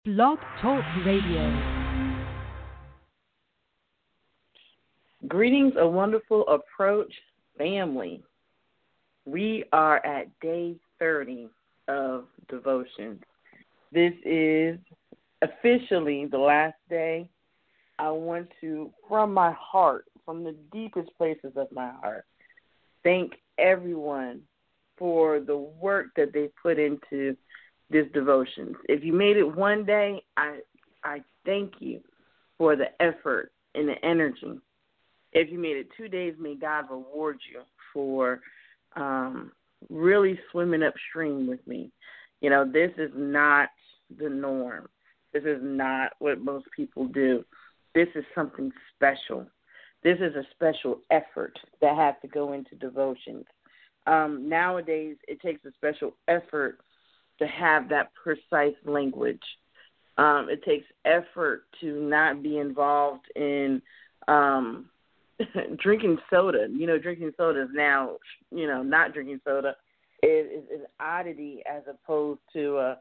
Blog Talk Radio. Greetings, a wonderful approach, family. We are at day 30 of devotion. This is officially the last day. I want to, from my heart, from the deepest places of my heart, thank everyone for the work that they put into this devotion. If you made it one day, I thank you for the effort and the energy. If you made it 2 days, may God reward you for really swimming upstream with me. You know, this is not the norm. This is not what most people do. This is something special. This is a special effort that has to go into devotions. Nowadays, it takes a special effort to have that precise language. It takes effort to not be involved in drinking soda. You know, drinking soda is now, not drinking soda is an oddity as opposed to a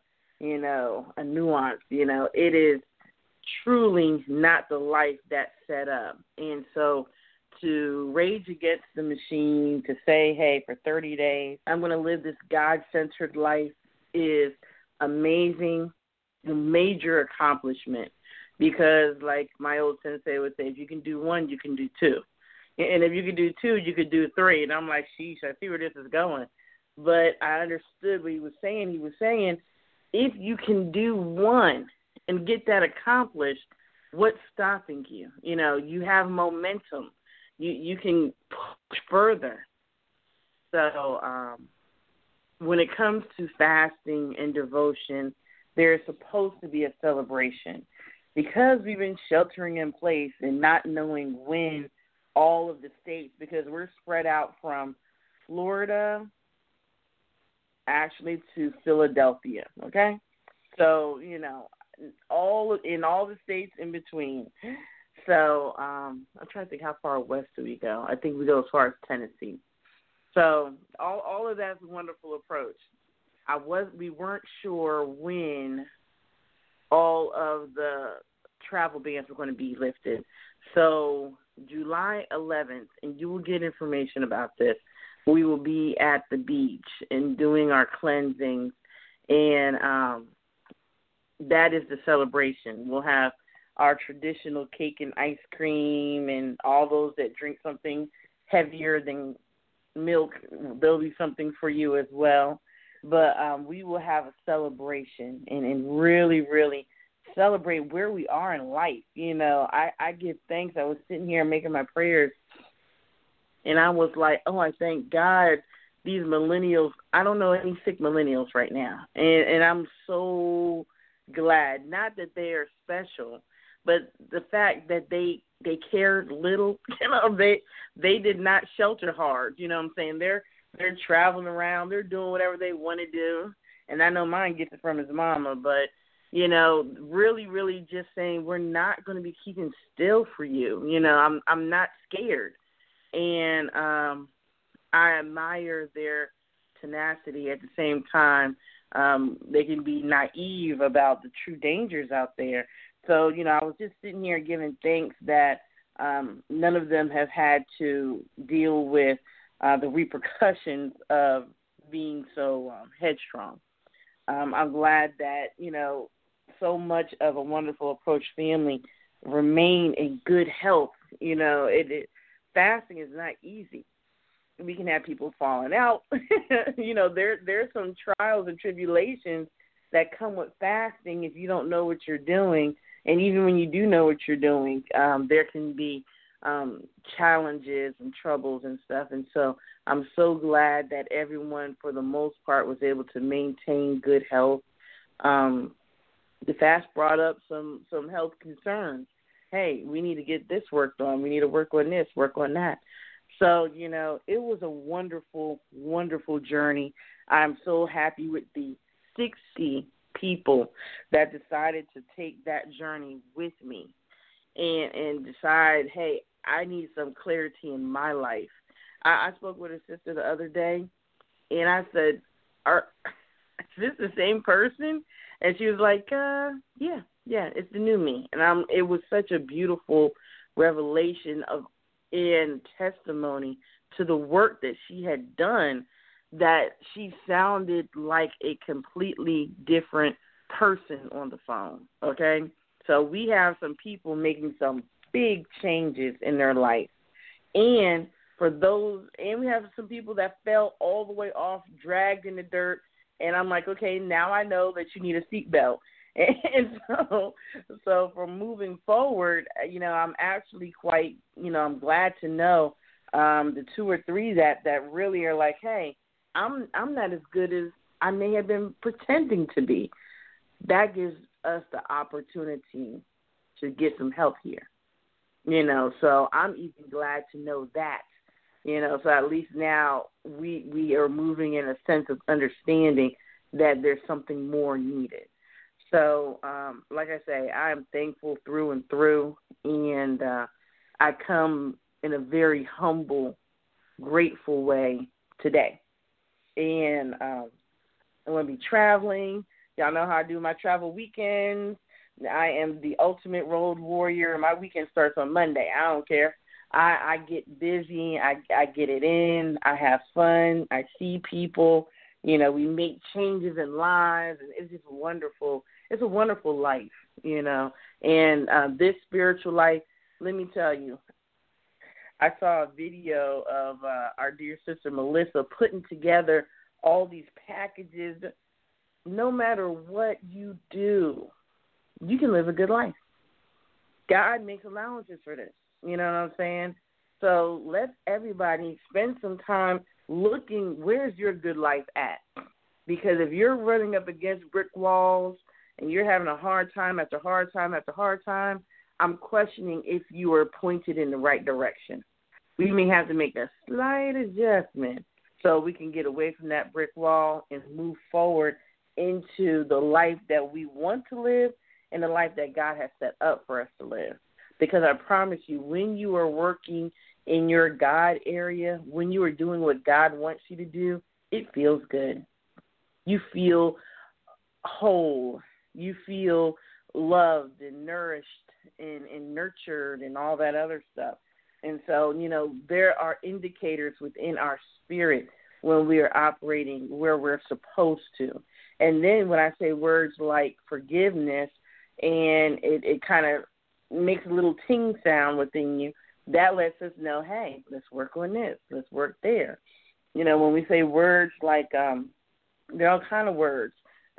nuance. It is truly not the life that's set up. And so to rage against the machine, to say, hey, for 30 days, I'm going to live this God-centered life is amazing, a major accomplishment. Because like my old sensei would say, if you can do one, you can do two. And if you can do two, you could do three. And I'm like, sheesh, I see where this is going. But I understood what he was saying. He was saying, if you can do one and get that accomplished, what's stopping you? You have momentum. You can push further. So when it comes to fasting and devotion, there's supposed to be a celebration. Because we've been sheltering in place and not knowing when all of the states, because we're spread out from Florida actually to Philadelphia, okay? So, all the states in between. So I'm trying to think, how far west do we go? I think we go as far as Tennessee. So all of that's a wonderful approach. We weren't sure when all of the travel bans were going to be lifted. So July 11th, and you will get information about this, we will be at the beach and doing our cleansings, and that is the celebration. We'll have our traditional cake and ice cream, and all those that drink something heavier than milk, there'll be something for you as well. But we will have a celebration and really, really celebrate where we are in life. I give thanks. I was sitting here making my prayers, and I was like, oh, I thank God these millennials, I don't know any sick millennials right now. And I'm so glad, not that they are special, but the fact that they cared little. They did not shelter hard. You know what I'm saying? They're traveling around. They're doing whatever they want to do. And I know mine gets it from his mama, but really, really just saying we're not going to be keeping still for you. I'm not scared. And I admire their tenacity. At the same time, they can be naive about the true dangers out there. So, I was just sitting here giving thanks that none of them have had to deal with the repercussions of being so headstrong. I'm glad that, so much of a wonderful approach family remain in good health. Fasting is not easy. We can have people falling out. There's some trials and tribulations that come with fasting if you don't know what you're doing. And even when you do know what you're doing, there can be challenges and troubles and stuff. And so I'm so glad that everyone, for the most part, was able to maintain good health. The fast brought up some health concerns. Hey, we need to get this worked on. We need to work on this, work on that. So, it was a wonderful, wonderful journey. I'm so happy with the 60 people that decided to take that journey with me and decide, hey, I need some clarity in my life. I spoke with a sister the other day, and I said, is this the same person? And she was like, yeah, it's the new me. And it was such a beautiful revelation of and testimony to the work that she had done, that she sounded like a completely different person on the phone, okay? So we have some people making some big changes in their life. And we have some people that fell all the way off, dragged in the dirt, and I'm like, okay, now I know that you need a seatbelt. And so from moving forward, I'm actually quite, I'm glad to know the two or three that really are like, hey, I'm not as good as I may have been pretending to be. That gives us the opportunity to get some help here. So I'm even glad to know that. So at least now we are moving in a sense of understanding that there's something more needed. So, like I say, I am thankful through and through, and I come in a very humble, grateful way today. And I'm going to be traveling. Y'all know how I do my travel weekends. I am the ultimate road warrior. My weekend starts on Monday. I don't care. I get busy. I get it in. I have fun. I see people. We make changes in lives, and it's just wonderful. It's a wonderful life, And this spiritual life, let me tell you, I saw a video of our dear sister Melissa putting together all these packages. No matter what you do, you can live a good life. God makes allowances for this. You know what I'm saying? So let everybody spend some time looking, where's your good life at? Because if you're running up against brick walls and you're having a hard time after hard time after hard time, I'm questioning if you are pointed in the right direction. We may have to make a slight adjustment so we can get away from that brick wall and move forward into the life that we want to live and the life that God has set up for us to live. Because I promise you, when you are working in your God area, when you are doing what God wants you to do, it feels good. You feel whole. You feel loved and nourished and nurtured and all that other stuff. And so, there are indicators within our spirit when we are operating where we're supposed to. And then when I say words like forgiveness, and it kind of makes a little ting sound within you, that lets us know, hey, let's work on this. Let's work there. When we say words like, there are all kind of words.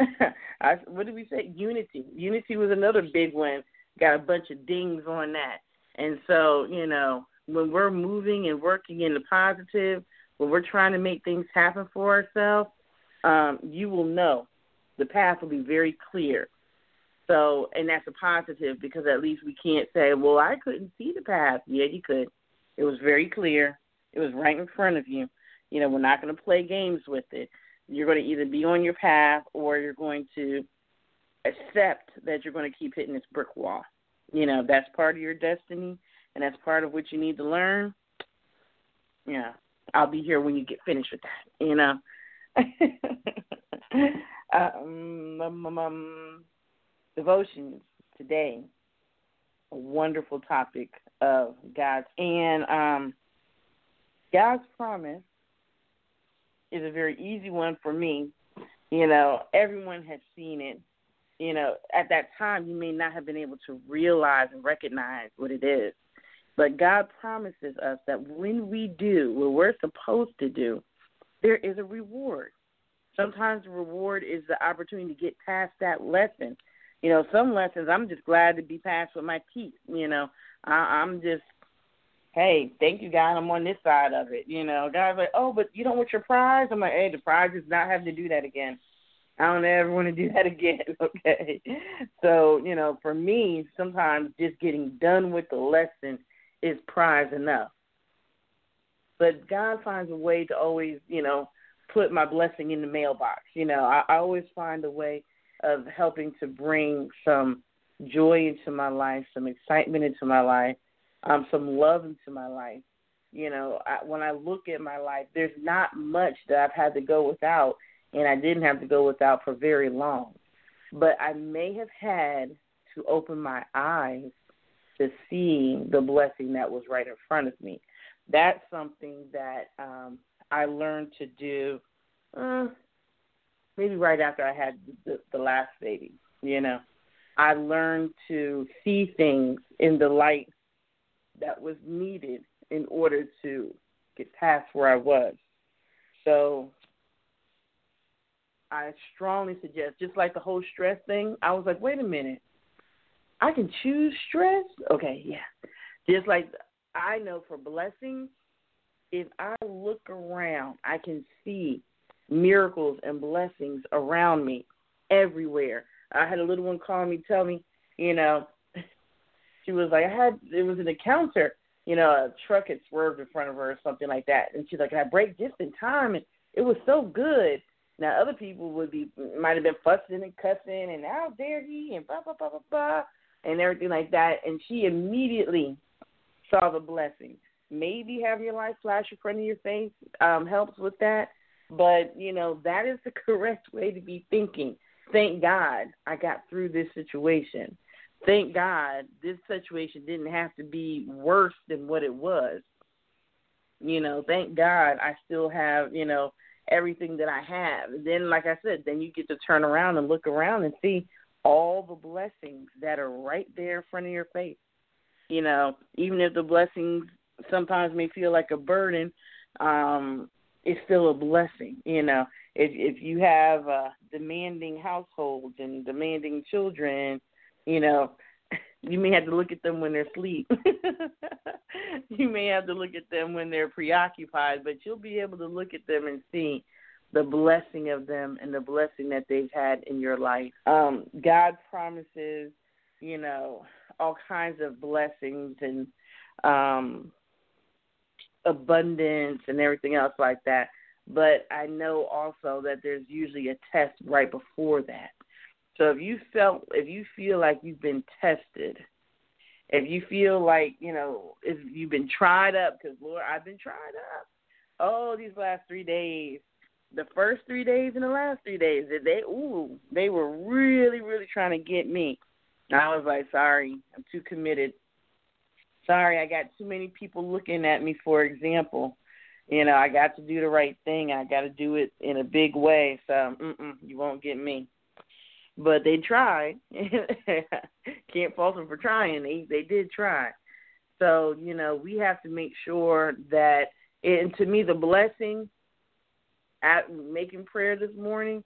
What did we say? Unity. Unity was another big one. Got a bunch of dings on that. And so, when we're moving and working in the positive, when we're trying to make things happen for ourselves, you will know the path will be very clear. So, and that's a positive, because at least we can't say, well, I couldn't see the path. Yeah, you could. It was very clear. It was right in front of you. We're not going to play games with it. You're going to either be on your path or you're going to accept that you're going to keep hitting this brick wall. That's part of your destiny, and that's part of what you need to learn. Yeah, I'll be here when you get finished with that, Devotions today, a wonderful topic of God's. And God's promise is a very easy one for me. Everyone has seen it. At that time, you may not have been able to realize and recognize what it is. But God promises us that when we do what we're supposed to do, there is a reward. Sometimes the reward is the opportunity to get past that lesson. Some lessons I'm just glad to be passed with my teeth. I'm just, hey, thank you, God, I'm on this side of it. God's like, oh, but you don't want your prize? I'm like, hey, the prize is not having to do that again. I don't ever want to do that again, okay? So, for me, sometimes just getting done with the lesson is prize enough. But God finds a way to always, put my blessing in the mailbox. I always find a way of helping to bring some joy into my life, some excitement into my life, some love into my life. When I look at my life, there's not much that I've had to go without, and I didn't have to go without for very long. but I may have had to open my eyes to see the blessing that was right in front of me. That's something that I learned to do maybe right after I had the last baby, I learned to see things in the light that was needed in order to get past where I was. So I strongly suggest, just like the whole stress thing, I was like, wait a minute, I can choose stress? Okay, yeah. Just like I know for blessings, if I look around, I can see miracles and blessings around me everywhere. I had a little one call me, tell me, she was like, it was an encounter, a truck had swerved in front of her or something like that. And she's like, I break just in time, and it was so good. Now, other people might have been fussing and cussing, and how dare he, and blah, blah, blah, blah, blah, and everything like that. And she immediately saw the blessing. Maybe having your life flash in front of your face helps with that. But, that is the correct way to be thinking. Thank God I got through this situation. Thank God this situation didn't have to be worse than what it was. Thank God I still have, everything that I have. And then, like I said, then you get to turn around and look around and see all the blessings that are right there in front of your face. Even if the blessings sometimes may feel like a burden, it's still a blessing. If you have demanding households and demanding children, you may have to look at them when they're asleep. You may have to look at them when they're preoccupied, but you'll be able to look at them and see the blessing of them and the blessing that they've had in your life. God promises, all kinds of blessings and abundance and everything else like that. But I know also that there's usually a test right before that. So if you feel like you've been tested, if you feel like, if you've been tried up, because, Lord, I've been tried up. Oh, these last 3 days, the first 3 days and the last 3 days, they were really, really trying to get me. And I was like, sorry, I'm too committed. Sorry, I got too many people looking at me, for example. I got to do the right thing. I got to do it in a big way. So, you won't get me. But they tried. Can't fault them for trying. They did try. So, we have to make sure that, and to me, the blessing at making prayer this morning,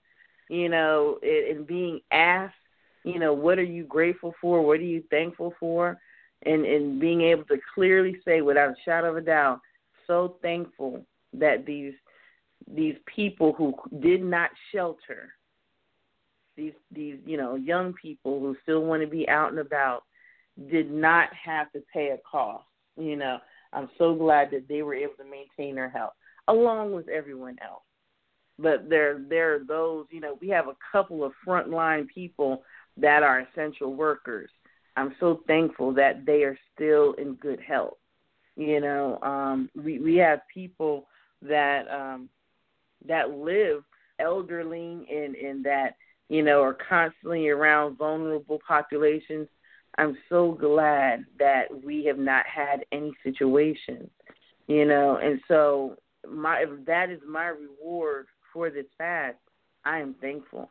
and being asked, what are you grateful for? What are you thankful for? And being able to clearly say without a shadow of a doubt, so thankful that these people who did not shelter, these young people who still want to be out and about, did not have to pay a cost. I'm so glad that they were able to maintain their health along with everyone else. But there are those, we have a couple of frontline people that are essential workers. I'm so thankful that they are still in good health. We have people that live elderly and that, are constantly around vulnerable populations. I'm so glad that we have not had any situations, and so that is my reward for this fast. I am thankful.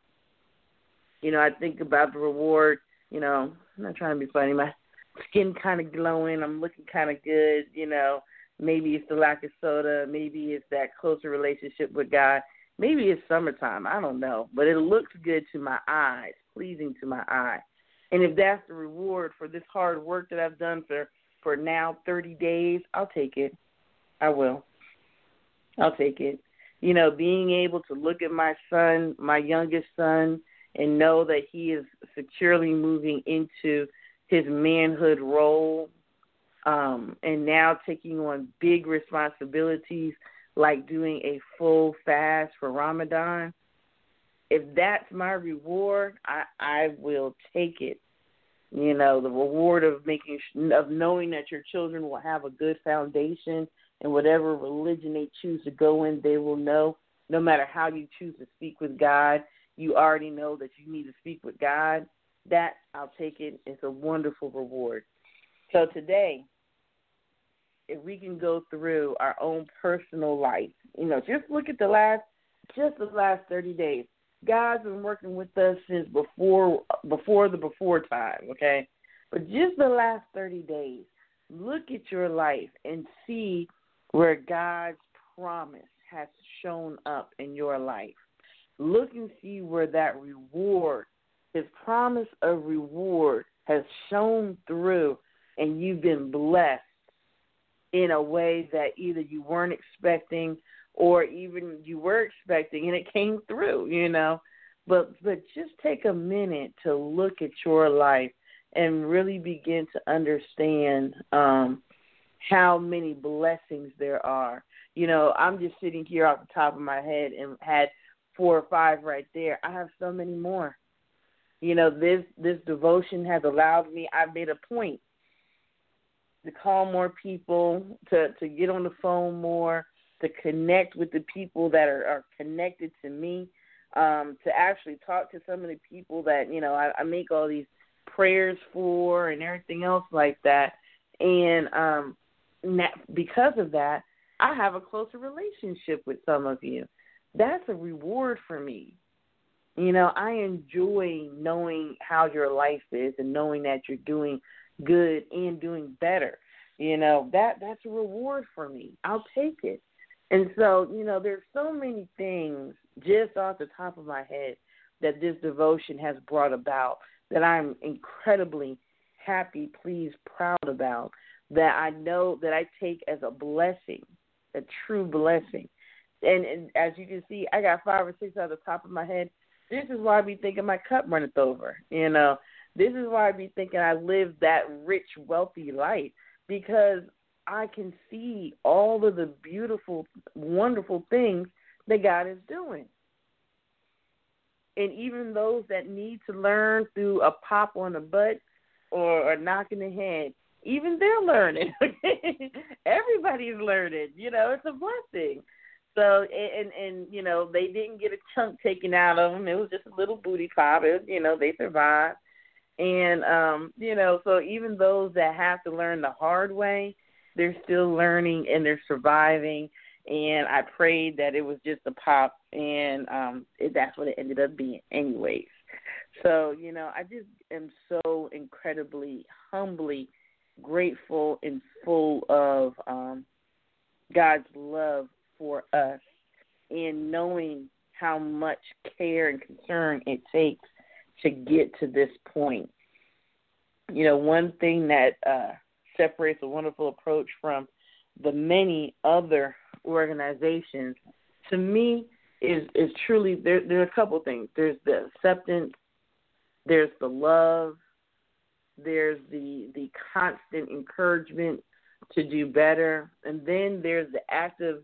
I think about the reward, I'm not trying to be funny. My skin kind of glowing. I'm looking kind of good, Maybe it's the lack of soda. Maybe it's that closer relationship with God. Maybe it's summertime. I don't know. But it looks good to my eyes, pleasing to my eye. And if that's the reward for this hard work that I've done for now 30 days, I'll take it. I will. I'll take it. Being able to look at my son, my youngest son, and know that he is securely moving into his manhood role, and now taking on big responsibilities like doing a full fast for Ramadan. If that's my reward, I will take it. The reward of knowing that your children will have a good foundation, and whatever religion they choose to go in, they will know, no matter how you choose to speak with God, you already know that you need to speak with God, that I'll take it. It's a wonderful reward. So today, if we can go through our own personal life, just look at the last 30 days. God's been working with us since before the before time, okay? But just the last 30 days, look at your life and see where God's promise has shown up in your life. Look and see where that reward, his promise of reward, has shown through, and you've been blessed in a way that either you weren't expecting or even you were expecting and it came through, But just take a minute to look at your life and really begin to understand how many blessings there are. I'm just sitting here off the top of my head and had 4 or 5 right there. I have so many more. This devotion has allowed me, I've made a point to call more people, to get on the phone more, to connect with the people that are connected to me, to actually talk to some of the people that, I make all these prayers for and everything else like that. And because of that, I have a closer relationship with some of you. That's a reward for me. I enjoy knowing how your life is and knowing that you're doing good and doing better. That's a reward for me. I'll take it. And so, there's so many things just off the top of my head that this devotion has brought about that I'm incredibly happy, pleased, proud about, that I know that I take as a blessing, a true blessing. And as you can see, I got 5 or 6 off the top of my head. This is why I be thinking my cup runneth over. This is why I be thinking I live that rich, wealthy life, because I can see all of the beautiful, wonderful things that God is doing. And even those that need to learn through a pop on the butt or a knock in the head, even they're learning. Everybody's learning. It's a blessing. So, and they didn't get a chunk taken out of them. It was just a little booty pop. They survived. And, so even those that have to learn the hard way, they're still learning and they're surviving. And I prayed that it was just a pop, and that's what it ended up being anyways. So, I just am so incredibly, humbly grateful and full of God's love for us, and knowing how much care and concern it takes to get to this point. One thing that separates a wonderful approach from the many other organizations, to me, is truly, there are a couple things. There's the acceptance, there's the love, there's the constant encouragement to do better, and then there's the active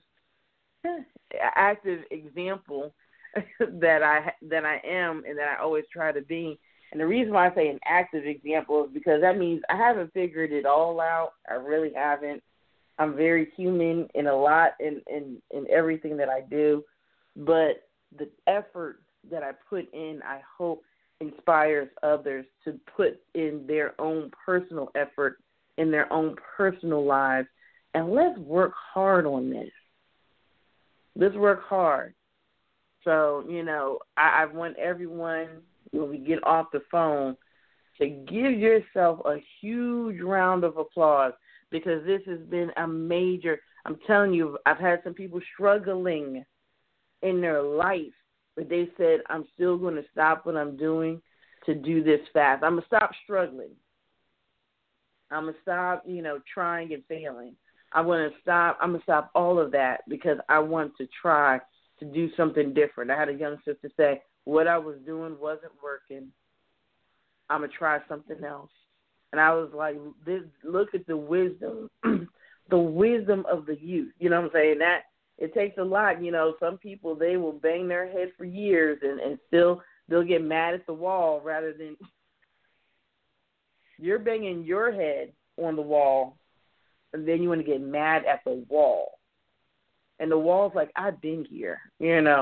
example that I am and that I always try to be. And the reason why I say an active example is because that means I haven't figured it all out. I really haven't. I'm very human in a lot in everything that I do. But the effort that I put in, I hope, inspires others to put in their own personal effort in their own personal lives. And let's work hard on this. Let's work hard. So, I want everyone, when we get off the phone, to give yourself a huge round of applause, because this has been a major, I'm telling you, I've had some people struggling in their life, but they said, I'm still going to stop what I'm doing to do this fast. I'm going to stop struggling. I'm going to stop, trying and failing. I'm going to stop all of that because I want to try to do something different. I had a young sister say, what I was doing wasn't working. I'm going to try something else. And I was like, look at the wisdom, the wisdom of the youth. You know what I'm saying? That it takes a lot. Some people, they will bang their head for years and still they'll get mad at the wall rather than you're banging your head on the wall, and then you want to get mad at the wall. And the wall's like, I've been here,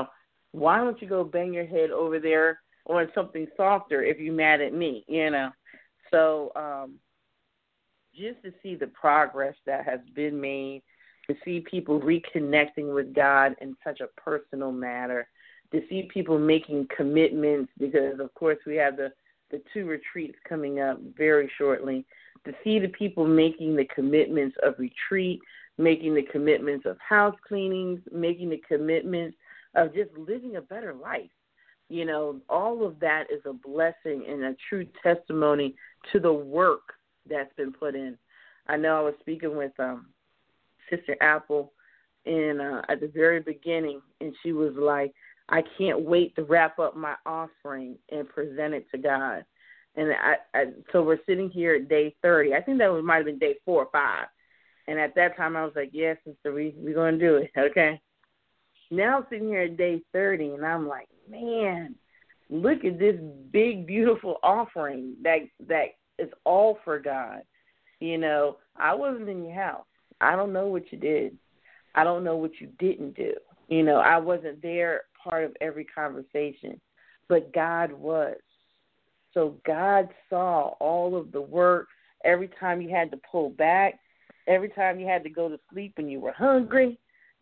Why don't you go bang your head over there on something softer if you're mad at me, So just to see the progress that has been made, to see people reconnecting with God in such a personal manner, to see people making commitments, because, of course, we have the 2 retreats coming up very shortly, to see the people making the commitments of retreat, making the commitments of house cleanings, making the commitments of just living a better life. All of that is a blessing and a true testimony to the work that's been put in. I know I was speaking with Sister Apple at the very beginning, and she was like, I can't wait to wrap up my offering and present it to God. And so we're sitting here at day 30. I think that might have been day 4 or 5. And at that time, I was like, yes, Sister, we're going to do it, okay? Now I'm sitting here at day 30, and I'm like, man, look at this big, beautiful offering that is all for God. I wasn't in your house. I don't know what you did. I don't know what you didn't do. I wasn't there part of every conversation, but God was. So God saw all of the work, every time you had to pull back, every time you had to go to sleep when you were hungry,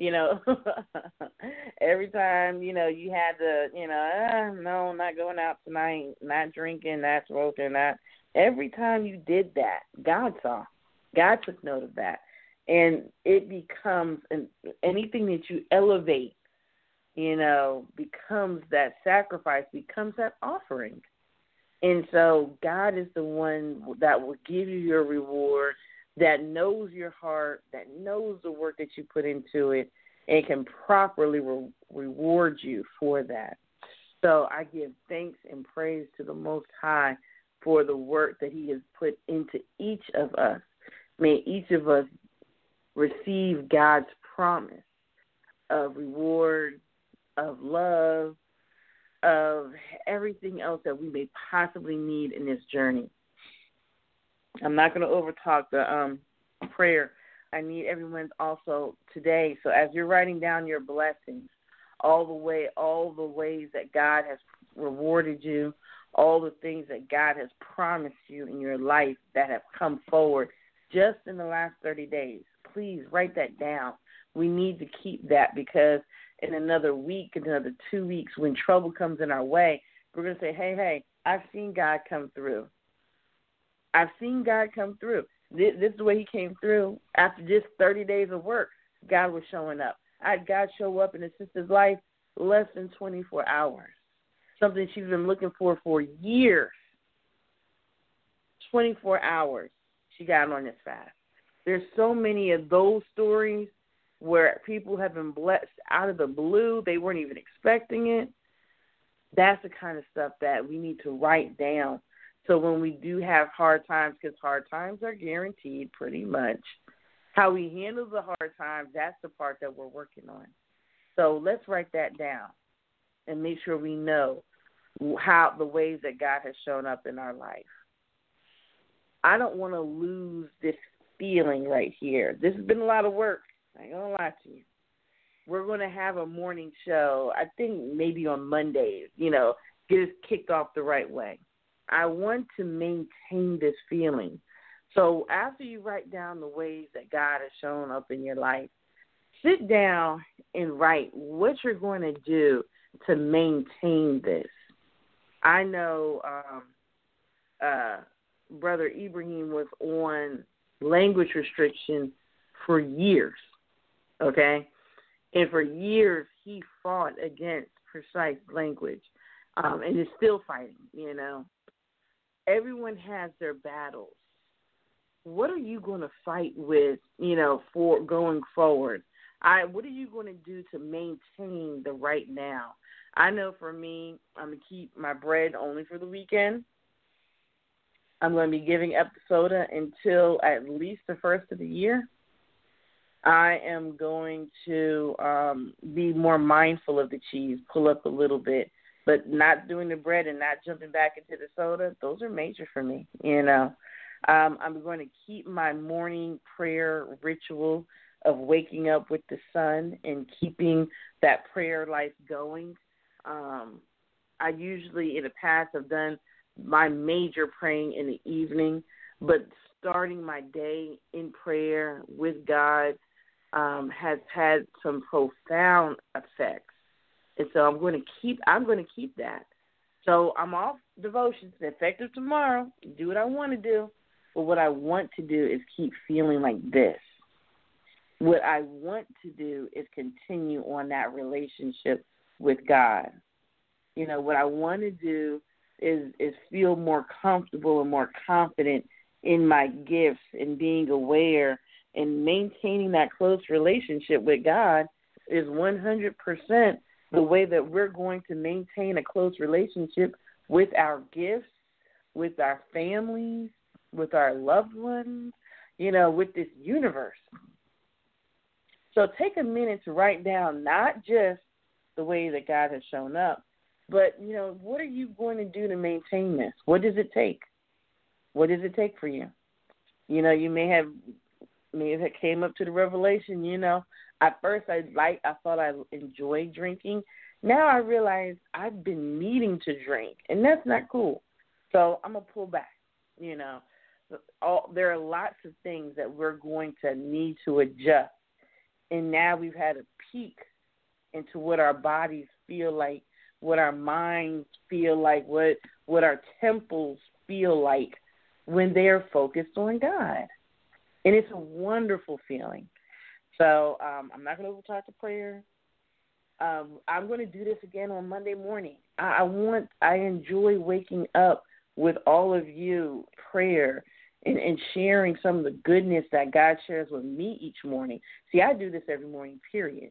every time, you had to, no, not going out tonight, not drinking, not smoking, not. Every time you did that, God saw. God took note of that. And it becomes, anything that you elevate, becomes that sacrifice, becomes that offering. And so God is the one that will give you your reward, that knows your heart, that knows the work that you put into it, and can properly reward you for that. So I give thanks and praise to the Most High for the work that he has put into each of us. May each of us receive God's promise of reward, of love, of everything else that we may possibly need in this journey. I'm not going to overtalk the prayer. I need everyone also today. So as you're writing down your blessings, all the ways that God has rewarded you, all the things that God has promised you in your life that have come forward just in the last 30 days, please write that down. We need to keep that, because in another week, in another 2 weeks, when trouble comes in our way, we're going to say, hey, I've seen God come through. I've seen God come through. This is the way he came through. After just 30 days of work, God was showing up. I had God show up in his sister's life less than 24 hours, something she's been looking for years. 24 hours she got on this fast. There's so many of those stories where people have been blessed out of the blue. They weren't even expecting it. That's the kind of stuff that we need to write down. So when we do have hard times, because hard times are guaranteed pretty much, how we handle the hard times, that's the part that we're working on. So let's write that down and make sure we know how the ways that God has shown up in our life. I don't want to lose this feeling right here. This has been a lot of work. I ain't going to lie to you. We're going to have a morning show, I think maybe on Mondays, get us kicked off the right way. I want to maintain this feeling. So after you write down the ways that God has shown up in your life, sit down and write what you're going to do to maintain this. I know Brother Ibrahim was on language restriction for years, okay? And for years he fought against precise language and is still fighting, Everyone has their battles. What are you going to fight with, for going forward? What are you going to do to maintain the right now? I know for me, I'm going to keep my bread only for the weekend. I'm going to be giving up the soda until at least the first of the year. I am going to be more mindful of the cheese, pull up a little bit, but not doing the bread and not jumping back into the soda. Those are major for me, I'm going to keep my morning prayer ritual of waking up with the sun and keeping that prayer life going. I usually in the past have done my major praying in the evening, but starting my day in prayer with God has had some profound effects, and so I'm going to keep that. So I'm off devotions, effective tomorrow. Do what I want to do, but what I want to do is keep feeling like this. What I want to do is continue on that relationship with God. What I want to do is feel more comfortable and more confident in my gifts and being aware and maintaining that close relationship with God is 100% the way that we're going to maintain a close relationship with our gifts, with our families, with our loved ones, with this universe. So take a minute to write down not just the way that God has shown up, but, what are you going to do to maintain this? What does it take? What does it take for you? You may have came up to the revelation, at first I thought I enjoyed drinking. Now I realize I've been needing to drink, and that's not cool. So I'm going to pull back, There are lots of things that we're going to need to adjust. And now we've had a peek into what our bodies feel like, what our minds feel like, what our temples feel like when they're focused on God. And it's a wonderful feeling. So I'm not going to overtalk the prayer. I'm going to do this again on Monday morning. I enjoy waking up with all of you, prayer, and sharing some of the goodness that God shares with me each morning. See, I do this every morning, period.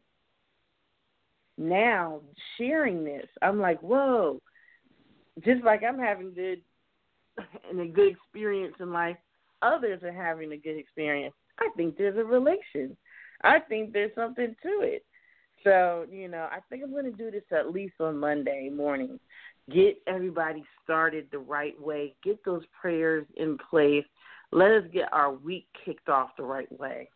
Now, sharing this, I'm like, whoa, just like I'm having a good experience in life, others are having a good experience. I think there's a relation. I think there's something to it. So, I think I'm going to do this at least on Monday morning. Get everybody started the right way. Get those prayers in place. Let us get our week kicked off the right way.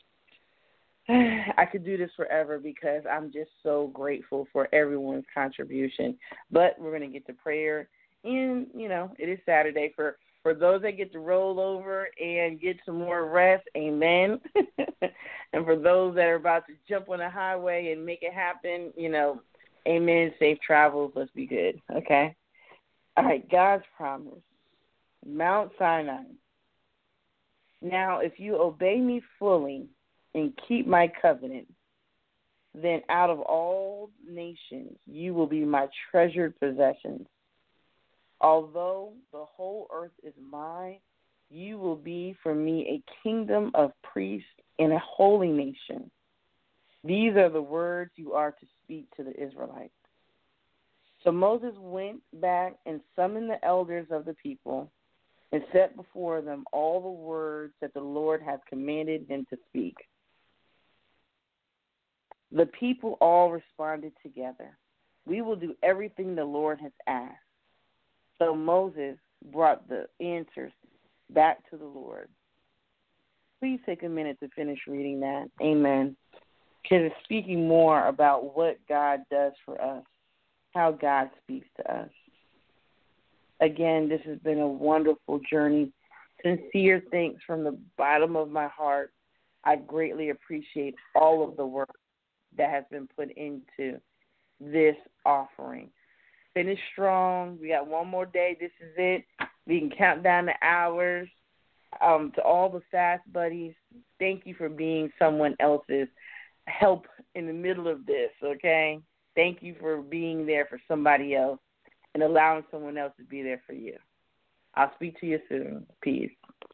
I could do this forever because I'm just so grateful for everyone's contribution. But we're going to get to prayer. And, it is Saturday. For those that get to roll over and get some more rest, amen. And for those that are about to jump on the highway and make it happen, amen, safe travels, let's be good, okay? All right, God's promise, Mount Sinai. Now, if you obey me fully and keep my covenant, then out of all nations you will be my treasured possessions. Although the whole earth is mine, you will be for me a kingdom of priests and a holy nation. These are the words you are to speak to the Israelites. So Moses went back and summoned the elders of the people and set before them all the words that the Lord had commanded him to speak. The people all responded together, "We will do everything the Lord has asked." So Moses brought the answers back to the Lord. Please take a minute to finish reading that. Amen. Because it's speaking more about what God does for us, how God speaks to us. Again, this has been a wonderful journey. Sincere thanks from the bottom of my heart. I greatly appreciate all of the work that has been put into this offering. Finish strong. We got one more day. This is it. We can count down the hours. To all the fast buddies, thank you for being someone else's help in the middle of this, okay? Thank you for being there for somebody else and allowing someone else to be there for you. I'll speak to you soon. Peace.